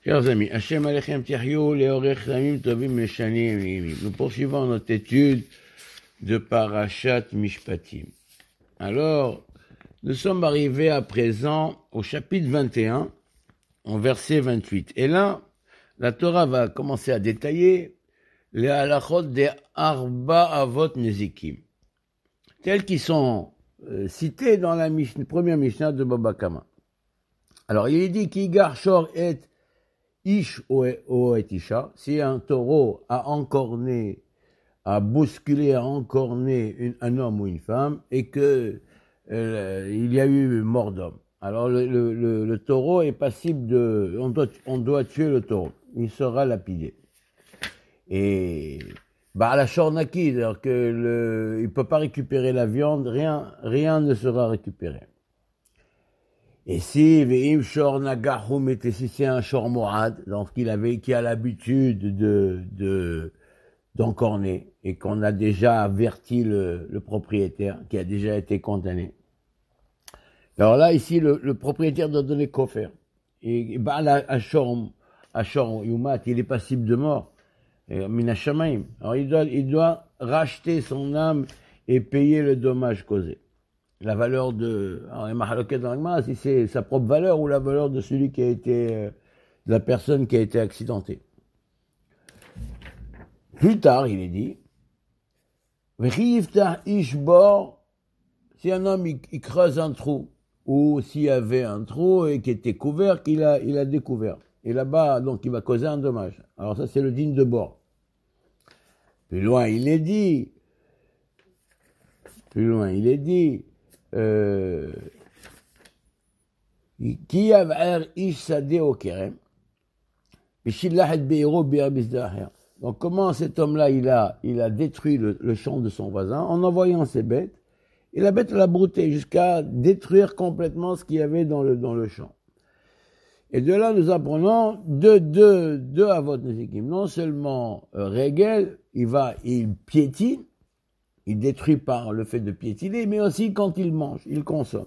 Chers amis, Hashem Alechem Tihyou Leorech Lamim Tovim Meshanim Yimim. Nous poursuivons notre étude de Parashat Mishpatim. Alors, nous sommes arrivés à présent au chapitre 21, en verset 28. Et là, la Torah va commencer à détailler les halachot des Arba Avot Nezikim, tels qui sont cités dans la première Mishnah de Baba Kama. Alors, il est dit qu'Igar Shor et Ish o et Isha, si un taureau a encorné, a bousculé, a encorné un homme ou une femme, et que il y a eu mort d'homme. Alors le taureau est passible de... On doit tuer le taureau. Il sera lapidé. Et la shornaki, c'est-à-dire que il peut pas récupérer la viande, rien ne sera récupéré. Et si ve'im shor nagahum était si c'est un shor morad, donc qui a l'habitude d'encorner et qu'on a déjà averti le propriétaire, qui a déjà été condamné. Alors là, ici, le propriétaire doit donner kofer. Et Ashor Yumat, il est passible de mort. Minashamaim. Alors il doit racheter son âme et payer le dommage causé. La valeur alors Mahaloket dans l'Agma, si c'est sa propre valeur ou la valeur de celui qui a été, de la personne qui a été accidentée. Plus tard, il est dit, V'chiyivtah ishbor, si un homme il creuse un trou, ou s'il y avait un trou et qui était couvert, il a découvert. Et là-bas, donc, il va causer un dommage. Alors ça, c'est le digne de bord. Plus loin, il est dit, qui a ish sadeh au kerem, donc comment cet homme-là, il a détruit le champ de son voisin en envoyant ses bêtes, et la bête l'a brouté jusqu'à détruire complètement ce qu'il y avait dans le champ. Et de là, nous apprenons deux avot nezikim. Non seulement Régel, il piétine, il détruit par le fait de piétiner, mais aussi quand il mange, il consomme.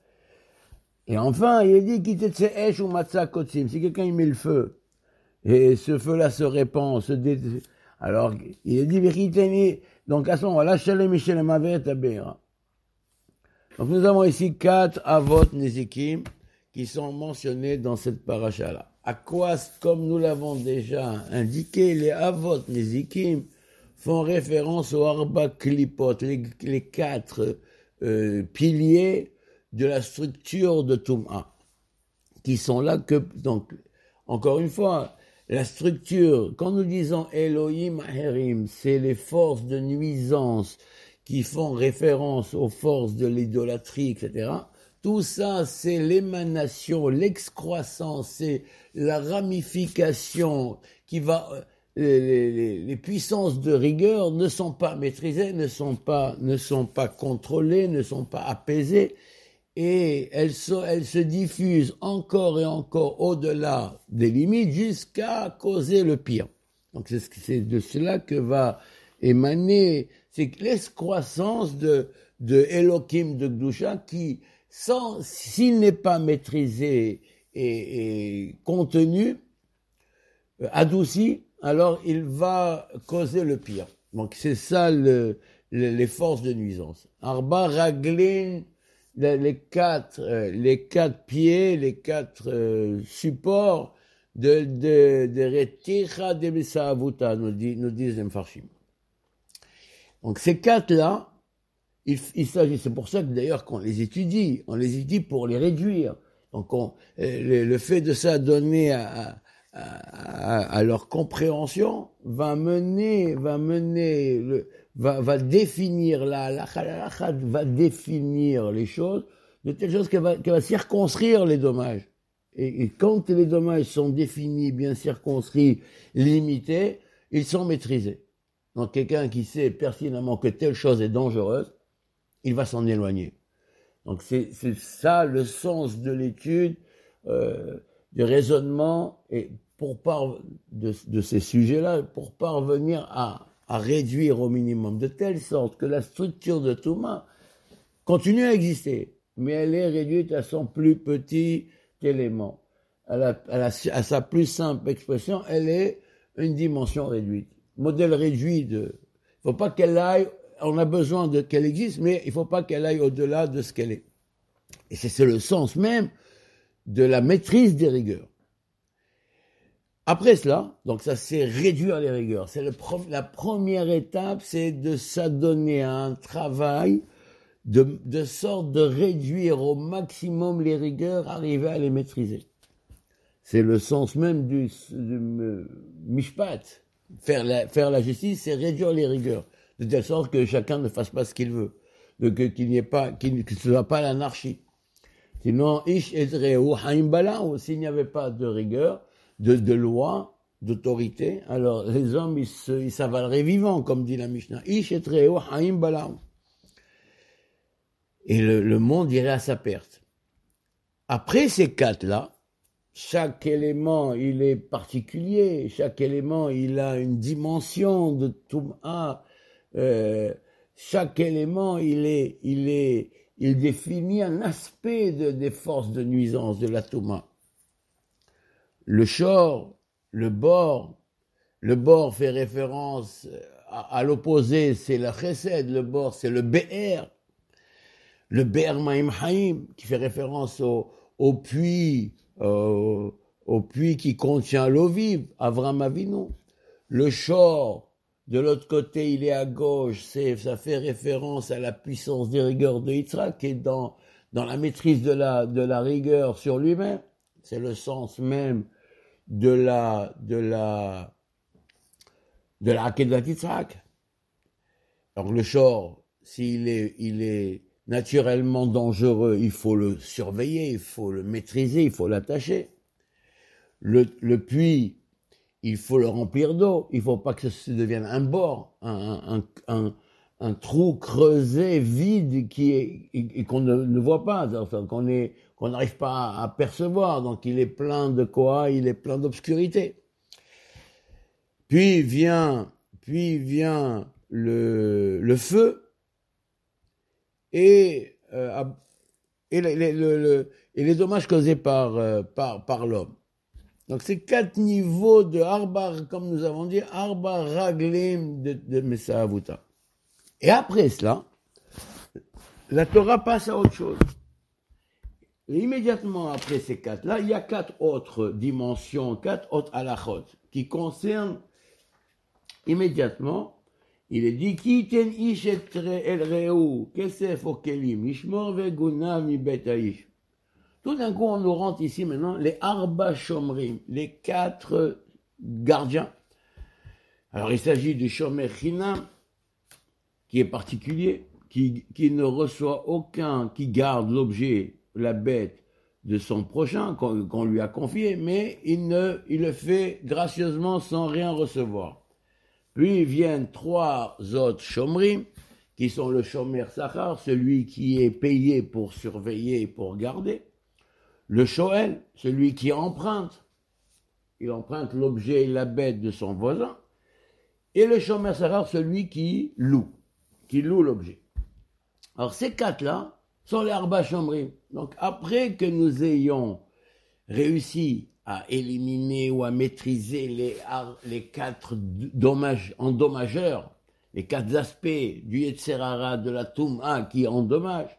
Et enfin, il est dit qu'il esh ou matzah kotsim. Si quelqu'un y met le feu, et ce feu-là se répand, alors il est dit vérité. Donc à ce moment-là, shalem mishalem aver tabera. Donc nous avons ici 4 avot nezikim qui sont mentionnés dans cette paracha-là. À quoi, comme nous l'avons déjà indiqué, les avot nezikim font référence aux arba klipot, les 4 piliers de la structure de Toum'a, qui sont là donc, encore une fois, la structure, quand nous disons Elohim Aherim, c'est les forces de nuisance qui font référence aux forces de l'idolâtrie, etc. Tout ça, c'est l'émanation, l'excroissance, c'est la ramification qui va... Les puissances de rigueur ne sont pas maîtrisées, ne sont pas contrôlées, ne sont pas apaisées, et elles se diffusent encore et encore au-delà des limites jusqu'à causer le pire. Donc c'est de cela que va émaner, c'est l'excroissance de Elohim de Gdusha qui, s'il n'est pas maîtrisé et contenu, adouci, alors il va causer le pire. Donc c'est ça les forces de nuisance. Arba Raglin, les quatre pieds, les 4 supports de Reticha de Besahavuta, nous disent les Mfarshim. Donc ces 4-là, il s'agit, c'est pour ça que d'ailleurs qu'on les étudie pour les réduire. Donc le fait de ça donner à leur compréhension va définir la va définir les choses de telle chose qu'elle va circonscrire les dommages. Et quand les dommages sont définis, bien circonscrits, limités, ils sont maîtrisés. Donc quelqu'un qui sait pertinemment que telle chose est dangereuse, il va s'en éloigner. Donc c'est ça le sens de l'étude, du raisonnement, et de ces sujets-là, pour parvenir à réduire au minimum, de telle sorte que la structure de Touma continue à exister, mais elle est réduite à son plus petit élément. à sa plus simple expression, elle est une dimension réduite. Modèle réduit il faut pas qu'elle aille, on a besoin qu'elle existe, mais il faut pas qu'elle aille au-delà de ce qu'elle est. Et c'est le sens même de la maîtrise des rigueurs. Après cela, donc ça c'est réduire les rigueurs. C'est la première étape, c'est de s'adonner à un travail de sorte de réduire au maximum les rigueurs, arriver à les maîtriser. C'est le sens même du mishpat. Faire la justice, c'est réduire les rigueurs, de telle sorte que chacun ne fasse pas ce qu'il veut, qu'il n'y ait pas, que ce soit pas l'anarchie. Sinon, ish ezreu haim balao, s'il n'y avait pas de rigueur, de loi, d'autorité, alors les hommes, ils s'avaleraient vivants, comme dit la Mishnah. Ish ezreu haim balao. Et le monde irait à sa perte. Après ces quatre-là, chaque élément, il est particulier. Chaque élément, il a une dimension de Toum'a. Chaque élément, il définit un aspect des forces de nuisance de la Toum'a. Le shor, le bord fait référence à l'opposé, c'est le chesed. Le bord, c'est le be'er. Le be'er ma'im haim, qui fait référence au puits qui contient l'eau vive, Avram Avinu. Le shor, de l'autre côté, il est à gauche, ça fait référence à la puissance des rigueurs de Yitzhak, qui est dans la maîtrise de la rigueur sur lui-même. C'est le sens même de la Akedat Yitzhak. Alors le shor, s'il est naturellement dangereux, il faut le surveiller, il faut le maîtriser, il faut l'attacher. Le puits, il faut le remplir d'eau, il ne faut pas que ça devienne un bord, un trou creusé, vide, et qu'on ne voit pas, enfin, qu'on n'arrive pas à percevoir, donc il est plein de quoi? Il est plein d'obscurité. Puis vient le feu, et les dommages causés par l'homme. Donc c'est 4 niveaux de Arba, comme nous avons dit, Arba Raglim de Messahavuta. Et après cela, la Torah passe à autre chose. Et immédiatement après ces 4-là, il y a 4 autres dimensions, 4 autres halachot, qui concernent immédiatement. Il est dit Ki ten ish et el reu kesef o kelim ishmor veguna mi bet haish. Tout d'un coup, on nous rentre ici maintenant les arba shomrim, les 4 gardiens. Alors il s'agit du shomer chinam, qui est particulier, qui ne reçoit aucun, qui garde l'objet, la bête de son prochain qu'on lui a confié, mais il le fait gracieusement sans rien recevoir. Puis viennent 3 autres shomrim, qui sont le shomer sachar, celui qui est payé pour surveiller, pour garder. Le shoel, celui qui emprunte. Il emprunte l'objet et la bête de son voisin. Et le shomer sachar, celui qui loue l'objet. Alors ces 4-là sont les arba shomrim. Donc après que nous ayons réussi à éliminer ou à maîtriser les 4 endommageurs, les 4 aspects du Yetzer Hara, de la Toum'a qui endommagent,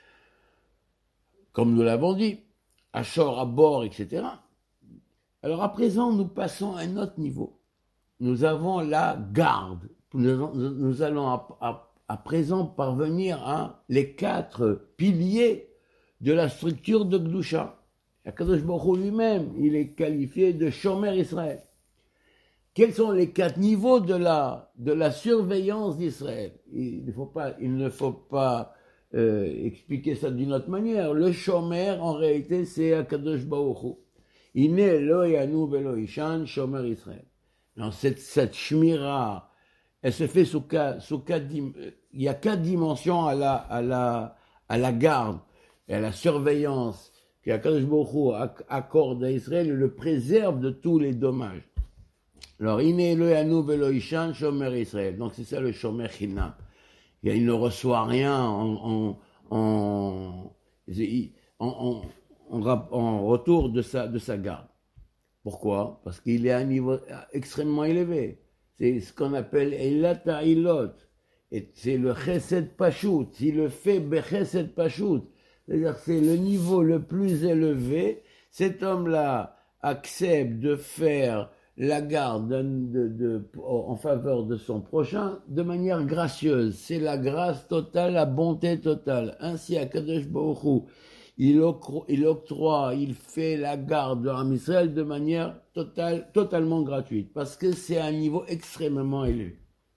comme nous l'avons dit, à shor, à bord, etc. Alors à présent, nous passons à un autre niveau. Nous avons la garde. Nous allons à présent parvenir à les 4 piliers de la structure de Gdusha. Akadosh Baruch Hu lui-même, il est qualifié de Shomer Israël. Quels sont les 4 niveaux de la surveillance d'Israël? Il ne faut pas expliquer ça d'une autre manière. Le Shomer, en réalité, c'est Akadosh Baruch Hu. Ine lo yanu velo ishan Shomer Israël. Donc cette shmira, elle se fait il y a 4 dimensions à la garde et à la surveillance que Akadosh Baruch Hu accorde à Israël et le préserve de tous les dommages. Alors, Iné Elohanu velo ishan shomer Israël. Donc c'est ça le shomer chinam. Il ne reçoit rien en retour de sa garde. Pourquoi? Parce qu'il est à un niveau extrêmement élevé. C'est ce qu'on appelle Eilat Ha'ilot. Et c'est le Chesed Pashut. Il le fait Bechesed Pashut. C'est-à-dire que c'est le niveau le plus élevé. Cet homme-là accepte de faire la garde en faveur de son prochain de manière gracieuse. C'est la grâce totale, la bonté totale. Ainsi, Akadosh Baruch Hu, il octroie, il fait la garde de Am Israël de manière totalement gratuite, parce que c'est un niveau extrêmement élevé.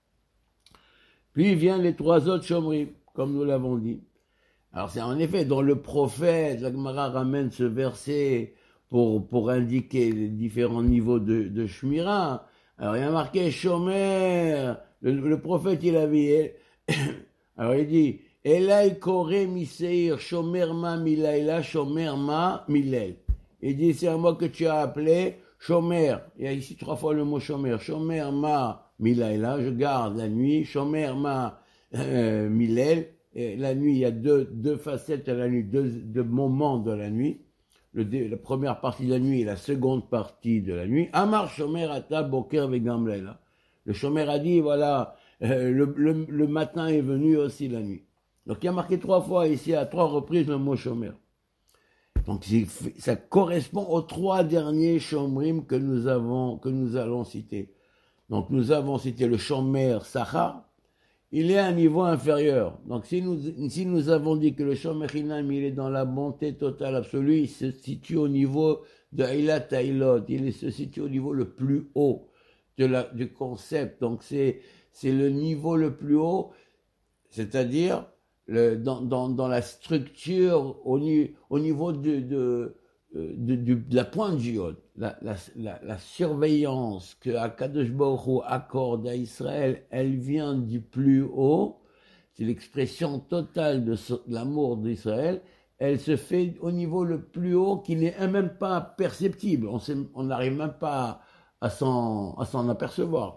Puis viennent les trois autres Shomrim, comme nous l'avons dit. Alors c'est en effet, dans le prophète, la Gemara ramène ce verset pour indiquer les différents niveaux de Shmira. Alors il y a marqué Shomer, le prophète il avait, alors il dit, Elai kore miseir, Shomer ma milaila, Shomer ma milel. Il dit, c'est un mot que tu as appelé Shomer. Il y a ici 3 fois le mot Shomer. Shomer ma milaila, je garde la nuit. Shomer ma milel. Et la nuit, il y a deux facettes à la nuit, deux moments de la nuit. La première partie de la nuit et la seconde partie de la nuit. Amar Shomer ata boker vegam leila. Le Shomer a dit, voilà, le matin est venu aussi la nuit. Donc il y a marqué 3 fois ici, à 3 reprises, le mot Shomer. Donc ça correspond aux 3 derniers Shomrim que nous allons citer. Donc nous avons cité le Shomer Sachar. Il est à un niveau inférieur. Donc si nous avons dit que le Shomer Hinam, il est dans la bonté totale absolue, il se situe au niveau de Eilat Ha'ilot, il se situe au niveau le plus haut du concept. Donc c'est le niveau le plus haut, c'est-à-dire dans la structure au niveau de la pointe du Yod, la surveillance que Akadosh Baruch Hu accorde à Israël, elle vient du plus haut. C'est l'expression totale de l'amour d'Israël. Elle se fait au niveau le plus haut qui n'est même pas perceptible. On n'arrive même pas à s'en apercevoir.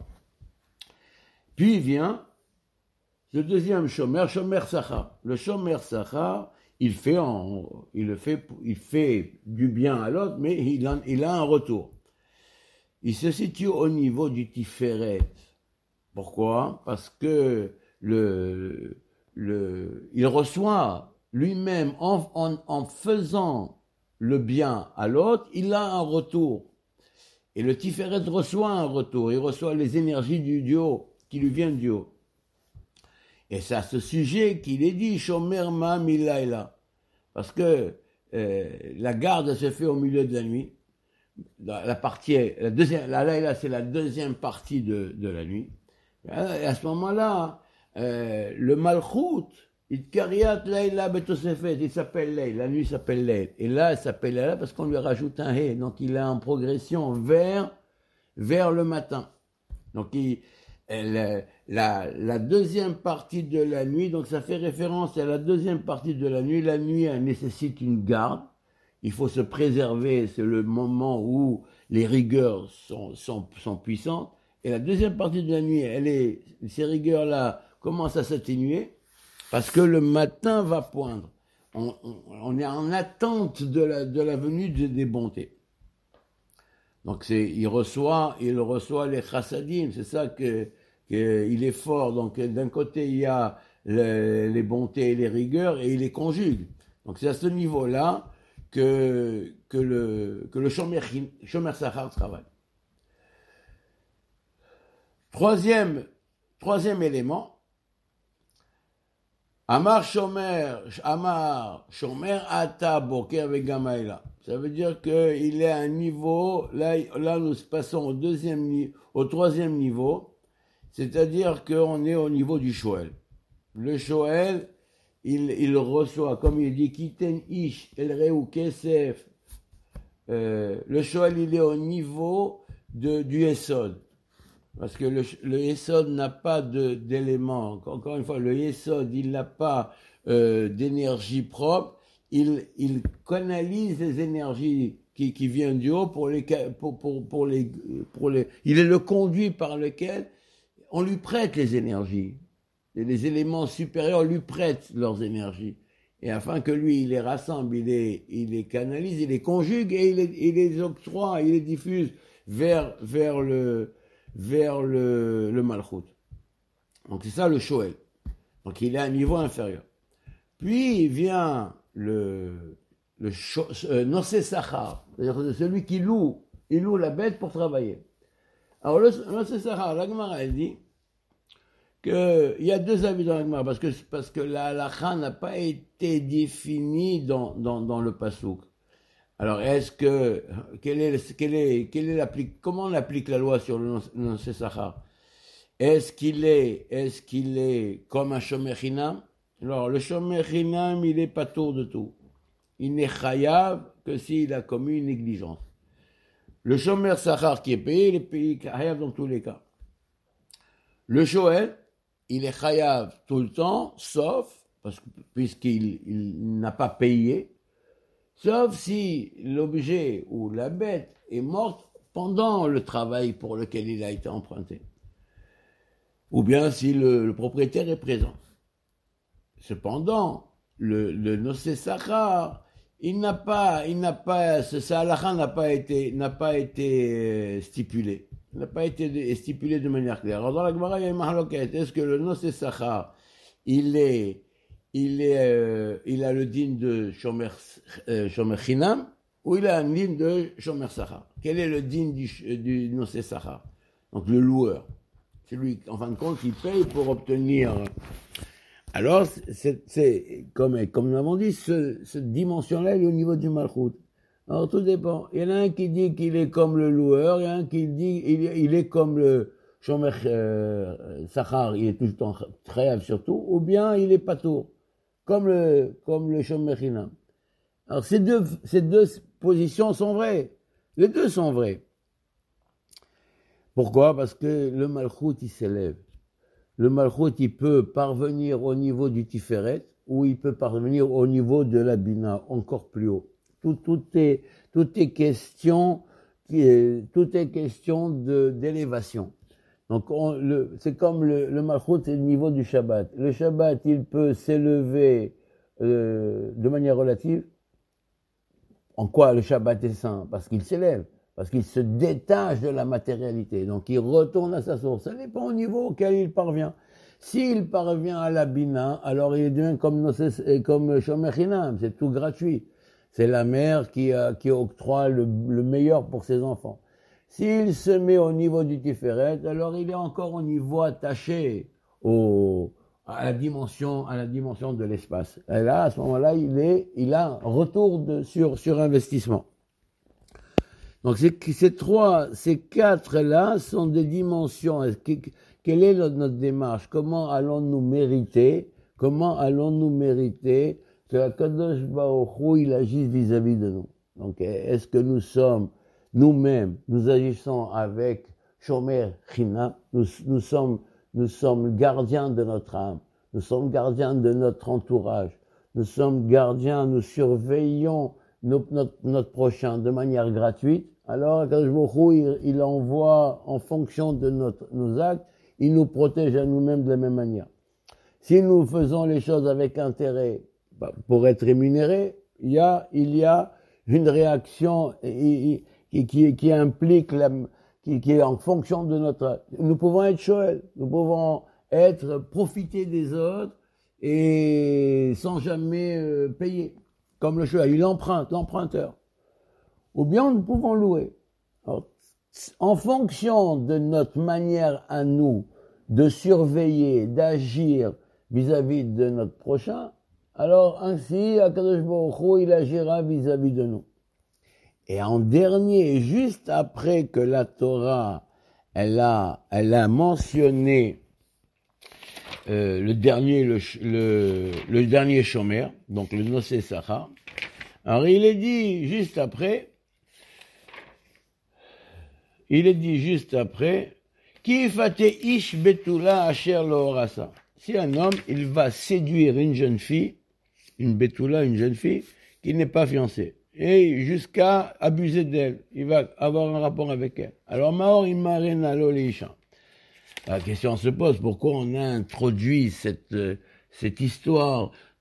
Puis vient le deuxième Shomer, Shomer Sachar. Le Shomer Sachar, il fait du bien à l'autre, mais il a un retour. Il se situe au niveau du Tiferet. Pourquoi? Parce que il reçoit lui-même, en faisant le bien à l'autre, il a un retour. Et le Tiferet reçoit un retour. Il reçoit les énergies du haut, qui lui viennent du haut. Et c'est à ce sujet qu'il est dit Shomer ma milaila, parce que la garde se fait au milieu de la nuit. La laila, c'est la deuxième partie de la nuit. Et à ce moment-là, le malchut, il kariat laila betosefet, il s'appelle Leil, la nuit s'appelle Leil. Et là, elle s'appelle Laila parce qu'on lui rajoute un hé, donc il est en progression vers le matin. Donc la deuxième partie de la nuit, donc ça fait référence à la deuxième partie de la nuit. La nuit, elle nécessite une garde. Il faut se préserver, c'est le moment où les rigueurs sont puissantes. Et la deuxième partie de la nuit, ces rigueurs-là commencent à s'atténuer parce que le matin va poindre. On est en attente de la venue des bontés. Donc il reçoit les chassadim, c'est ça qu'il est fort. Donc d'un côté il y a les bontés et les rigueurs et il les conjugue. Donc c'est à ce niveau-là que le Shomer Sachar travaille. Troisième élément, Amar Shomer Ata Boker Vegamaila. Ça veut dire qu'il est à un niveau, là nous passons au troisième niveau, c'est-à-dire qu'on est au niveau du Shoel. Le Shoel, il reçoit, comme il dit, Kiten Ish, El Reu Kesef. Le Shoel, il est au niveau du Esod. Parce que le Esod n'a pas d'éléments. Encore une fois, le Esod, il n'a pas d'énergie propre. Il canalise les énergies qui viennent du haut il est le conduit par lequel on lui prête les énergies. Et les éléments supérieurs lui prêtent leurs énergies. et afin que lui, il les rassemble, il les canalise, il les conjugue, et il les octroie, il les diffuse vers le malchut. Donc c'est ça le shoel. Donc il est à un niveau inférieur. Puis vient le nosé sachar, c'est-à-dire celui qui loue, il loue la bête pour travailler. Alors le nosé sachar, la Gemara elle dit qu'il y a deux avis dans la Gemara, parce que la halakha n'a pas été définie dans le pasouk. Alors comment on applique la loi sur le nosé sachar? Est-ce qu'il est comme un shomer chinam? Alors, le shomer chinam, il est patour de tout. Il n'est chayav que s'il a commis une négligence. Le shomer sachar qui est payé, il est payé chayav dans tous les cas. Le shoel, il est chayav tout le temps, sauf, puisqu'il n'a pas payé, sauf si l'objet ou la bête est morte pendant le travail pour lequel il a été emprunté. Ou bien si le propriétaire est présent. Cependant, le nosé sachar, sa halakha n'a pas été stipulé. Il n'a pas été stipulé de manière claire. Alors dans la Gemara, il y a une mahloket. Est-ce que le nosé sachar, il a le din de shomer chinam, ou il a un din de shomer sachar? Quel est le din du nosé sachar? Donc le loueur. C'est lui, en fin de compte, qui paye pour obtenir. Alors, c'est comme nous l'avons dit, cette dimension-là, elle est au niveau du malchut. Alors, tout dépend. Il y en a un qui dit qu'il est comme le loueur, il y en a un qui dit il est comme le shomer sachar, il est tout le temps très surtout, ou bien il est patour, comme le shomer chinam. Alors, ces deux positions sont vraies. Les deux sont vraies. Pourquoi? Parce que le malchut, il s'élève. Le malchut, il peut parvenir au niveau du tiferet, ou il peut parvenir au niveau de la bina, encore plus haut. Tout est question d'élévation. Donc, c'est comme le malchut, c'est le niveau du Shabbat. Le Shabbat, il peut s'élever de manière relative. En quoi le Shabbat est saint? Parce qu'il s'élève. Parce qu'il se détache de la matérialité. Donc, il retourne à sa source. Ça dépend au niveau auquel il parvient. S'il parvient à la bina, alors il devient comme shomer chinam. C'est tout gratuit. C'est la mère qui octroie le meilleur pour ses enfants. S'il se met au niveau du tiferet, alors il est encore au niveau attaché à la dimension de l'espace. Et là, à ce moment-là, il a un retour sur investissement. Donc ces quatre-là sont des dimensions. Quelle est notre démarche? Comment allons-nous mériter que la Kadosh Baruch Hu, il agisse vis-à-vis de nous? Donc, est-ce que nous sommes, nous-mêmes, nous agissons avec shomer chinam, nous sommes gardiens de notre âme, nous sommes gardiens de notre entourage, nous sommes gardiens, nous surveillons notre prochain de manière gratuite. Alors, Kadosh Baruch Hu, il envoie en fonction de nos actes, il nous protège à nous-mêmes de la même manière. Si nous faisons les choses avec intérêt, pour être rémunérés, il y a une réaction qui implique qui est en fonction de notre. Nous pouvons être shoel, nous pouvons profiter des autres et sans jamais payer, comme le shoel, il emprunte, l'emprunteur. Ou bien nous pouvons louer. Alors, en fonction de notre manière à nous de surveiller, d'agir vis-à-vis de notre prochain, alors ainsi, Akadosh Baruch Hu, il agira vis-à-vis de nous. Et en dernier, juste après que la Torah, elle a mentionné le dernier shomer, donc le nosé sachar. Alors il est dit juste après, Ki fate ish betula asher lo orasa. Si un homme, il va séduire une jeune fille, une jeune fille, qui n'est pas fiancée, et jusqu'à abuser d'elle, il va avoir un rapport avec elle. Alors, Maor imarena lo leisha. La question se pose, pourquoi on a introduit cette histoire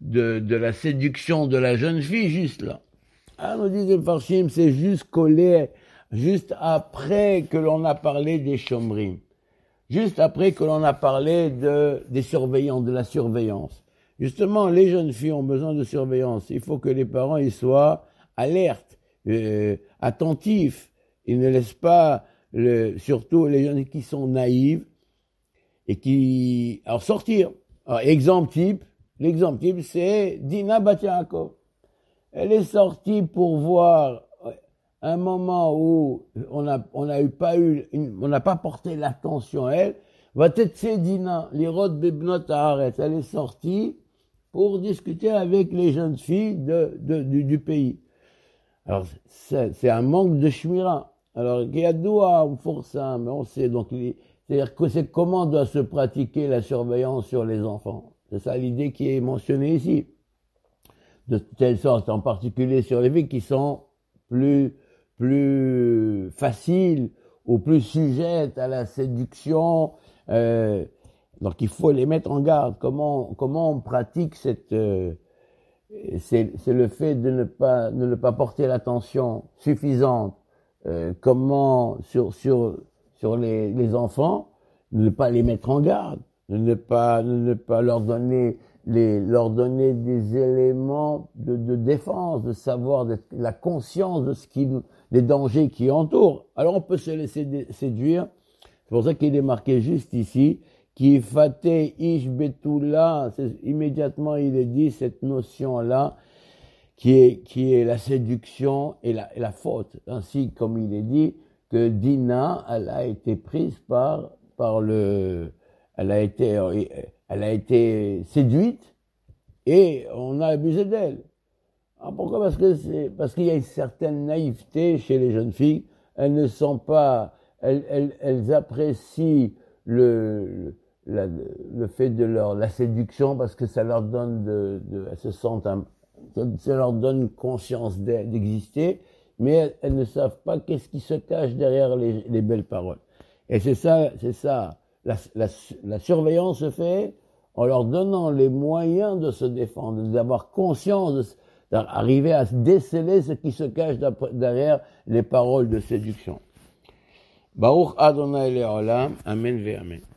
de la séduction de la jeune fille juste là. Ah, nous dit les Farshim, c'est juste collé, juste après que l'on a parlé des chomrim. Juste après que l'on a parlé des surveillants, de la surveillance. Justement, les jeunes filles ont besoin de surveillance. Il faut que les parents ils soient alertes, attentifs. Ils ne laissent pas, surtout les jeunes qui sont naïves et qui... Alors, sortir. Alors, l'exemple type, c'est Dina Bat Yaakov. Elle est sortie pour voir un moment où on n'a pas porté l'attention à elle. Va être Dina, l'irot bebnot haaretz. Elle est sortie pour discuter avec les jeunes filles du pays. Alors, c'est un manque de shmira. Alors, Yadoua, Forçam, mais on sait, donc, c'est-à-dire que c'est comment doit se pratiquer la surveillance sur les enfants. C'est ça l'idée qui est mentionnée ici. De telle sorte, en particulier sur les filles qui sont plus faciles ou plus sujettes à la séduction, donc il faut les mettre en garde. Comment on pratique c'est le fait de ne pas porter l'attention suffisante. Comment sur les enfants, ne pas les mettre en garde, ne pas leur donner des éléments de défense, de savoir, la conscience des dangers qui entourent. Alors on peut se laisser séduire. C'est pour ça qu'il est marqué juste ici, qui faté ish betula, immédiatement il est dit cette notion-là, qui est la séduction et la faute. Ainsi, comme il est dit, que Dina, elle a été prise elle a été séduite et on a abusé d'elle. Alors pourquoi? Parce qu'il y a une certaine naïveté chez les jeunes filles. Elles ne sont pas, elles apprécient le fait de la séduction parce que ça leur donne elles se sentent ça leur donne conscience d'exister, mais elles ne savent pas qu'est-ce qui se cache derrière les belles paroles. Et c'est ça, la surveillance se fait en leur donnant les moyens de se défendre, d'avoir conscience, d'arriver à déceler ce qui se cache derrière les paroles de séduction. Baruch Adonai Le'olam, Amen ve Amen.